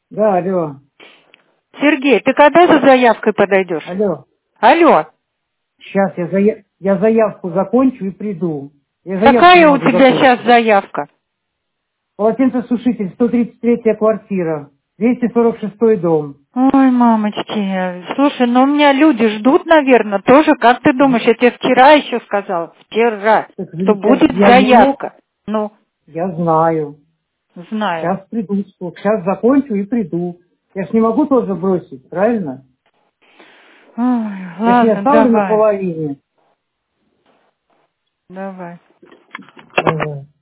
Да, алло. Сергей, ты когда за заявкой подойдешь? Алло. Алло. Сейчас я заявку закончу и приду. Я заявку не Какая у могу тебя сейчас закончить. заявка? Полотенцесушитель, 133-я квартира, 246-й дом. Ой, мамочки. Слушай, ну у меня люди ждут, наверное, тоже. Как ты думаешь, я тебе вчера еще сказала, вчера, Так, что будет я не мог, заявка. Ну, я знаю. знаю. Сейчас приду. Сейчас закончу и приду. Я ж не могу тоже бросить, правильно? Ой, Я ж не ладно, оставлю на давай. половине. Давай. Давай.